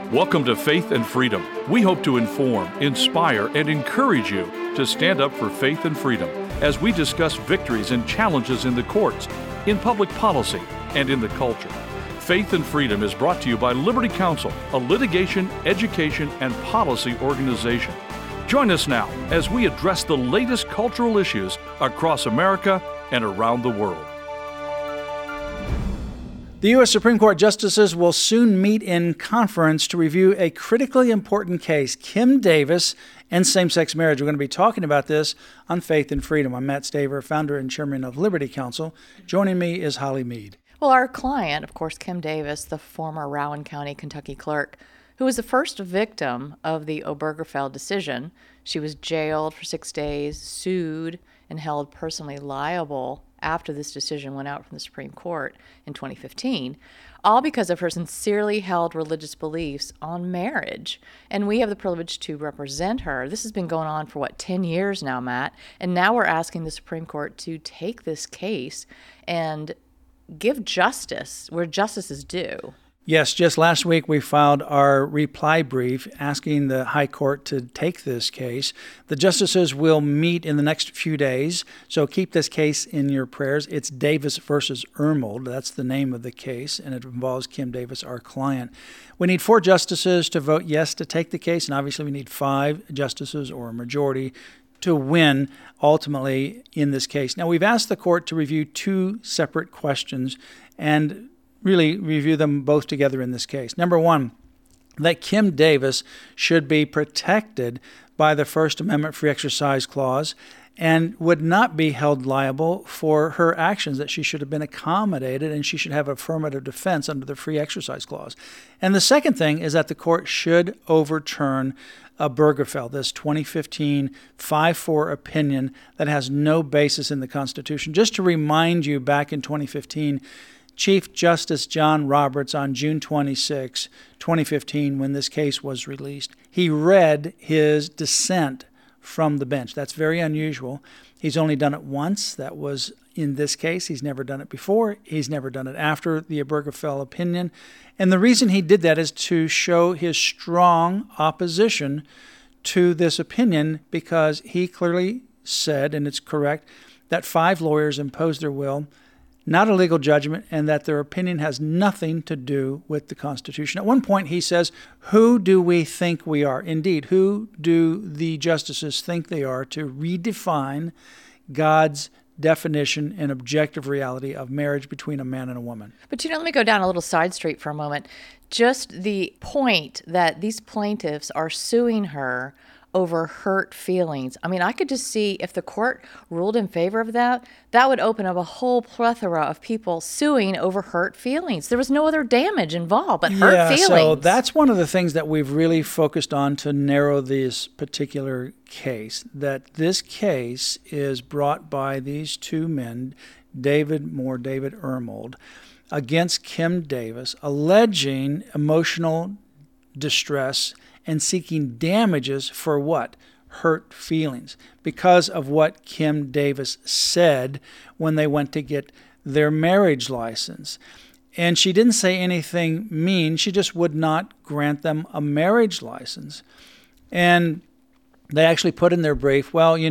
Welcome to Faith and Freedom. We hope to inform, inspire, and encourage you to stand up for faith and freedom as we discuss victories and challenges in the courts, in public policy, and in the culture. Faith and Freedom is brought to you by Liberty Counsel, a litigation, education, and policy organization. Join us now as we address the latest cultural issues across America and around the world. The U.S. Supreme Court justices will soon meet in conference to review a critically important case, Kim Davis and same-sex marriage. We're going to be talking about this on Faith and Freedom. I'm Matt Staver, founder and chairman of Liberty Counsel. Joining me is Holly Mead. Well, our client, of course, Kim Davis, the former Rowan County, Kentucky clerk, who was the first victim of the Obergefell decision. She was jailed for 6 days, sued, and held personally liable after this decision went out from the Supreme Court in 2015, all because of her sincerely held religious beliefs on marriage. And we have the privilege to represent her. This has been going on for, 10 years now, Matt? And now we're asking the Supreme Court to take this case and give justice where justice is due. Yes, just last week we filed our reply brief asking the High Court to take this case. The justices will meet in the next few days, so keep this case in your prayers. It's Davis versus Ermold. That's the name of the case, and it involves Kim Davis, our client. We need 4 justices to vote yes to take the case, and obviously we need 5 justices or a majority to win ultimately in this case. Now, we've asked the court to review 2 separate questions and really review them both together in this case. Number 1, that Kim Davis should be protected by the First Amendment Free Exercise Clause and would not be held liable for her actions, that she should have been accommodated and she should have affirmative defense under the Free Exercise Clause. And the second thing is that the court should overturn Obergefell, this 2015 5-4 opinion that has no basis in the Constitution. Just to remind you, back in 2015, Chief Justice John Roberts, on June 26, 2015, when this case was released, he read his dissent from the bench. That's very unusual. He's only done it once. That was in this case. He's never done it before. He's never done it after the Obergefell opinion. And the reason he did that is to show his strong opposition to this opinion, because he clearly said, and it's correct, that 5 lawyers imposed their will, not a legal judgment, and that their opinion has nothing to do with the Constitution. At one point, he says, who do we think we are? Indeed, who do the justices think they are to redefine God's definition and objective reality of marriage between a man and a woman? But let me go down a little side street for a moment. Just the point that these plaintiffs are suing her over hurt feelings. I mean, I could just see if the court ruled in favor of that, that would open up a whole plethora of people suing over hurt feelings. There was no other damage involved but hurt feelings. So that's one of the things that we've really focused on to narrow this particular case, that this case is brought by these 2 men, David Moore, David Ermold, against Kim Davis, alleging emotional distress and seeking damages for what? Hurt feelings, because of what Kim Davis said when they went to get their marriage license. And she didn't say anything mean. She just would not grant them a marriage license. And they actually put in their brief,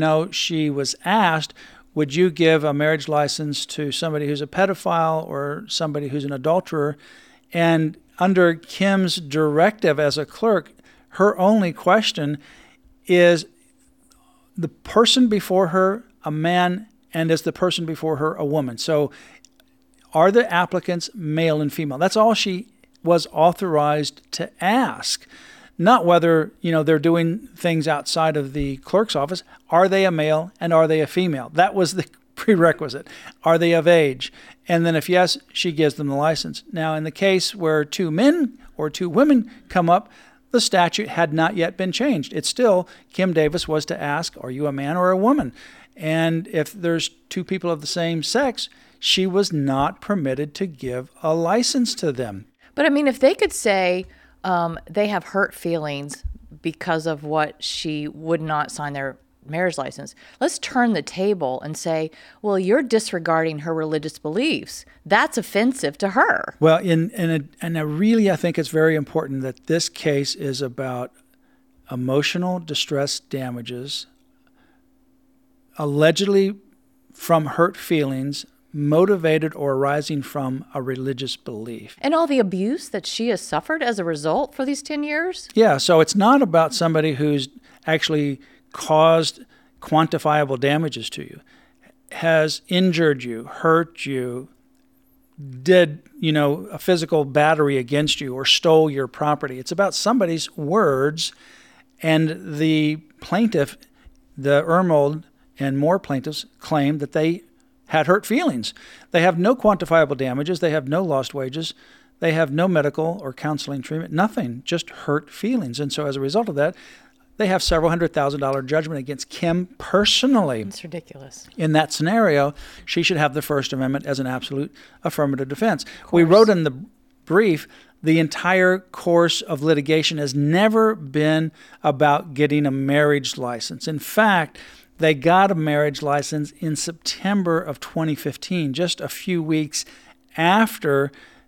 she was asked, would you give a marriage license to somebody who's a pedophile or somebody who's an adulterer? And under Kim's directive as a clerk, her only question is the person before her a man, and is the person before her a woman? So are the applicants male and female? That's all she was authorized to ask. Not whether, they're doing things outside of the clerk's office. Are they a male and are they a female? That was the prerequisite. Are they of age? And then if yes, she gives them the license. Now, in the case where 2 men or 2 women come up, the statute had not yet been changed. It's still, Kim Davis was to ask, are you a man or a woman? And if there's 2 people of the same sex, she was not permitted to give a license to them. But if they could say they have hurt feelings because of what she would not sign their marriage license. Let's turn the table and say, well, you're disregarding her religious beliefs. That's offensive to her. Well, I think it's very important that this case is about emotional distress damages, allegedly from hurt feelings, motivated or arising from a religious belief. And all the abuse that she has suffered as a result for these 10 years? Yeah, so it's not about somebody who's actually caused quantifiable damages to you, has injured you, hurt you, did, a physical battery against you or stole your property. It's about somebody's words, and the plaintiff, the Ermold and more plaintiffs, claim that they had hurt feelings. They have no quantifiable damages. They have no lost wages. They have no medical or counseling treatment, nothing, just hurt feelings. And so as a result of that, they have several $100,000 judgment against Kim personally. It's ridiculous. In that scenario, she should have the First Amendment as an absolute affirmative defense. We wrote in the brief, the entire course of litigation has never been about getting a marriage license. In fact, they got a marriage license in September of 2015, just a few weeks after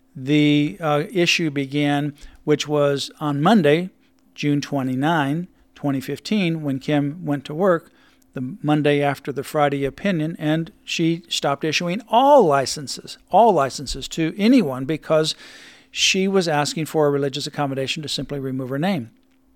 the issue began, which was on Monday, June 29, 2015, when Kim went to work, the Monday after the Friday opinion, and she stopped issuing all licenses to anyone because she was asking for a religious accommodation to simply remove her name.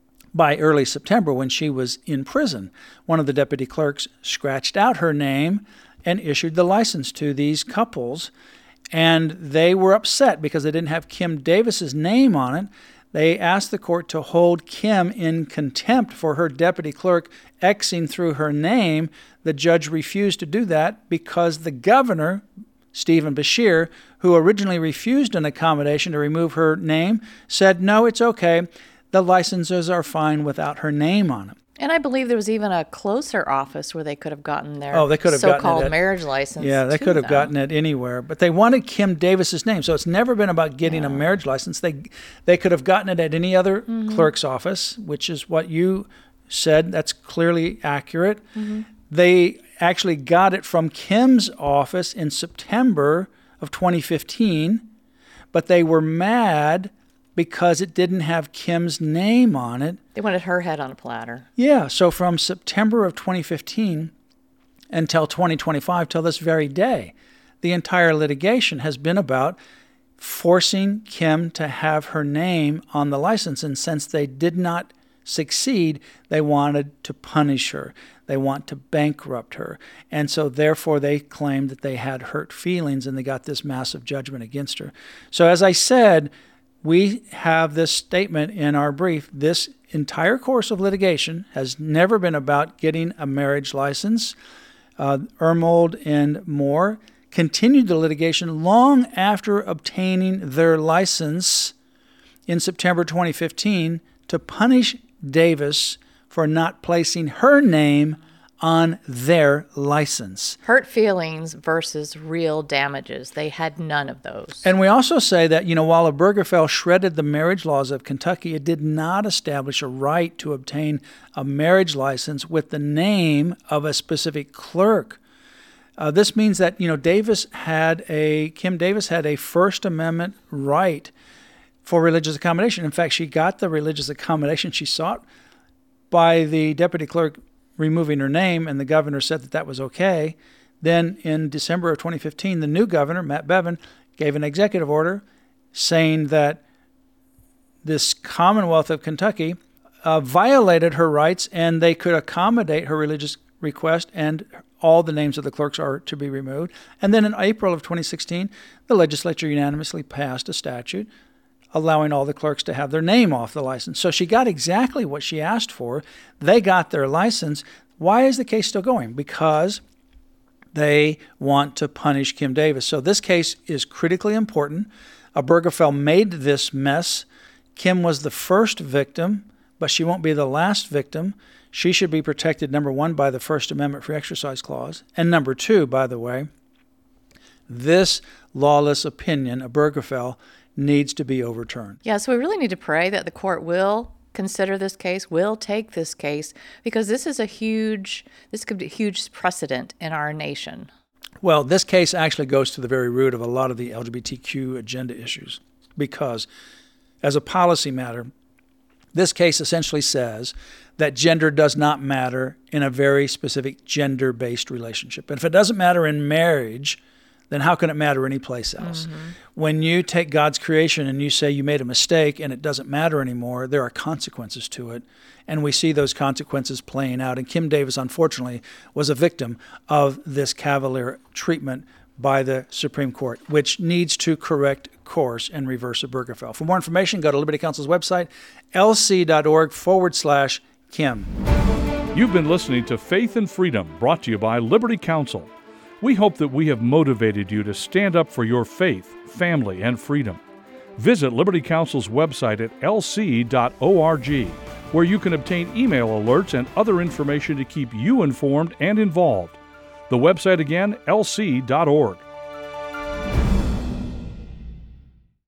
By early September, when she was in prison, one of the deputy clerks scratched out her name and issued the license to these couples, and they were upset because they didn't have Kim Davis's name on it. They asked the court to hold Kim in contempt for her deputy clerk Xing through her name. The judge refused to do that because the governor, Stephen Beshear, who originally refused an accommodation to remove her name, said, no, it's okay. The licenses are fine without her name on them. And I believe there was even a closer office where they could have gotten their gotten so-called marriage license. Yeah, they could have gotten it anywhere. But they wanted Kim Davis's name, so it's never been about getting a marriage license. They could have gotten it at any other clerk's office, which is what you said. That's clearly accurate. Mm-hmm. They actually got it from Kim's office in September of 2015, but they were mad because it didn't have Kim's name on it. They wanted her head on a platter. Yeah, so from September of 2015 until 2025, till this very day, the entire litigation has been about forcing Kim to have her name on the license. And since they did not succeed, they wanted to punish her. They want to bankrupt her. And so therefore they claimed that they had hurt feelings, and they got this massive judgment against her. So as I said, we have this statement in our brief. This entire course of litigation has never been about getting a marriage license. Ermold and Moore continued the litigation long after obtaining their license in September 2015 to punish Davis for not placing her name on their license. Hurt feelings versus real damages. They had none of those. And we also say that, while Obergefell shredded the marriage laws of Kentucky, it did not establish a right to obtain a marriage license with the name of a specific clerk. This means that, Kim Davis had a First Amendment right for religious accommodation. In fact, she got the religious accommodation she sought by the deputy clerk removing her name, and the governor said that was okay. Then in December of 2015, the new governor, Matt Bevin, gave an executive order saying that this Commonwealth of Kentucky violated her rights, and they could accommodate her religious request, and all the names of the clerks are to be removed. And then in April of 2016, the legislature unanimously passed a statute allowing all the clerks to have their name off the license. So she got exactly what she asked for. They got their license. Why is the case still going? Because they want to punish Kim Davis. So this case is critically important. Obergefell made this mess. Kim was the first victim, but she won't be the last victim. She should be protected, number one, by the First Amendment Free Exercise Clause. And number two, by the way, this lawless opinion, Obergefell, needs to be overturned. Yeah, so we really need to pray that the court will consider this case, will take this case, because this could be a huge precedent in our nation. Well, this case actually goes to the very root of a lot of the LGBTQ agenda issues, because as a policy matter, this case essentially says that gender does not matter in a very specific gender-based relationship. And if it doesn't matter in marriage, then how can it matter anyplace else? Mm-hmm. When you take God's creation and you say you made a mistake and it doesn't matter anymore, there are consequences to it. And we see those consequences playing out. And Kim Davis, unfortunately, was a victim of this cavalier treatment by the Supreme Court, which needs to correct course and reverse Obergefell. For more information, go to Liberty Counsel's website, lc.org/Kim. You've been listening to Faith and Freedom, brought to you by Liberty Counsel. We hope that we have motivated you to stand up for your faith, family, and freedom. Visit Liberty Counsel's website at lc.org, where you can obtain email alerts and other information to keep you informed and involved. The website again, lc.org.